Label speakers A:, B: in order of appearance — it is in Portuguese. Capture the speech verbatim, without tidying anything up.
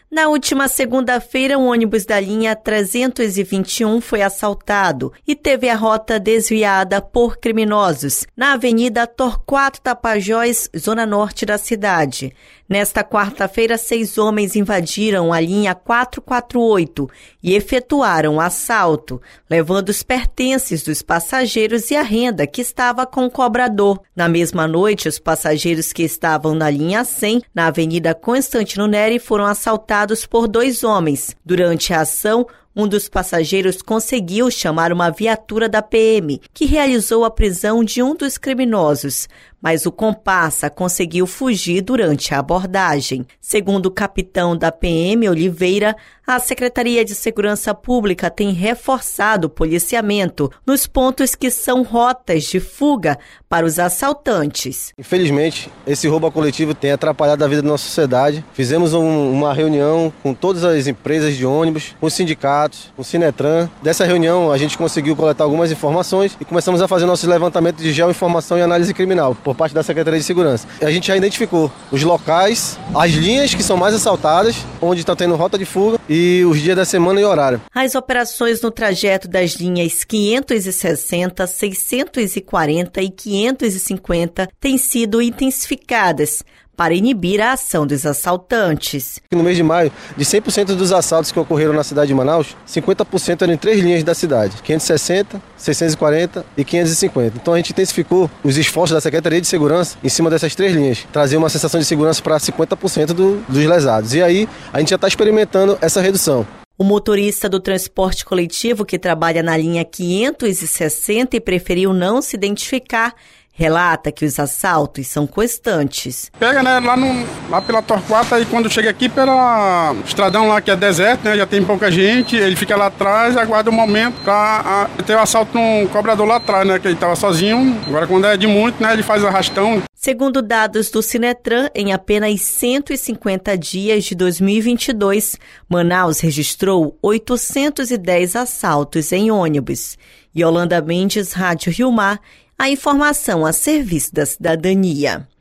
A: Na última segunda-feira, um ônibus da linha trezentos e vinte e um foi assaltado e teve a rota desviada por criminosos na Avenida Torquato Tapajós, zona norte da cidade. Nesta quarta-feira, seis homens invadiram a linha quatrocentos e quarenta e oito e efetuaram o assalto, levando os pertences dos passageiros e a renda que estava com o cobrador. Na mesma noite, os passageiros que estavam na linha cem, na Avenida Constantino Neri, foram assaltados por dois homens. Durante a ação, um dos passageiros conseguiu chamar uma viatura da P M, que realizou a prisão de um dos criminosos, mas o comparsa conseguiu fugir durante a abordagem. Segundo o capitão da P M, Oliveira, a Secretaria de Segurança Pública tem reforçado o policiamento nos pontos que são rotas de fuga para os assaltantes.
B: Infelizmente, esse roubo coletivo tem atrapalhado a vida da nossa sociedade. Fizemos um, uma reunião com todas as empresas de ônibus, com os sindicatos, com o Sinetran. Dessa reunião, a gente conseguiu coletar algumas informações e começamos a fazer nosso levantamento de geoinformação e análise criminal por parte da Secretaria de Segurança. A gente já identificou os locais, as linhas que são mais assaltadas, onde está tendo rota de fuga e os dias da semana e horário.
A: As operações no trajeto das linhas quinhentos e sessenta, seiscentos e quarenta e quinhentos e cinquenta têm sido intensificadas para inibir a ação dos assaltantes.
B: No mês de maio, de cem por cento dos assaltos que ocorreram na cidade de Manaus, cinquenta por cento eram em três linhas da cidade, quinhentos e sessenta, seiscentos e quarenta e quinhentos e cinquenta. Então a gente intensificou os esforços da Secretaria de Segurança em cima dessas três linhas, trazer uma sensação de segurança para cinquenta por cento do, dos lesados. E aí a gente já está experimentando essa redução.
A: O motorista do transporte coletivo que trabalha na linha quinhentos e sessenta e preferiu não se identificar, relata que os assaltos são constantes.
C: Pega, né, lá, no, lá pela Torquato, e quando chega aqui pela estradão lá que é deserto, né, já tem pouca gente, ele fica lá atrás e aguarda um momento para ter o assalto num cobrador lá atrás, né, que ele estava sozinho. Agora quando é de muito, né, ele faz arrastão.
A: Segundo dados do Sinetran, em apenas cento e cinquenta dias de dois mil e vinte e dois, Manaus registrou oitocentos e dez assaltos em ônibus. Yolanda Mendes, Rádio Rio Mar, a informação a serviço da cidadania.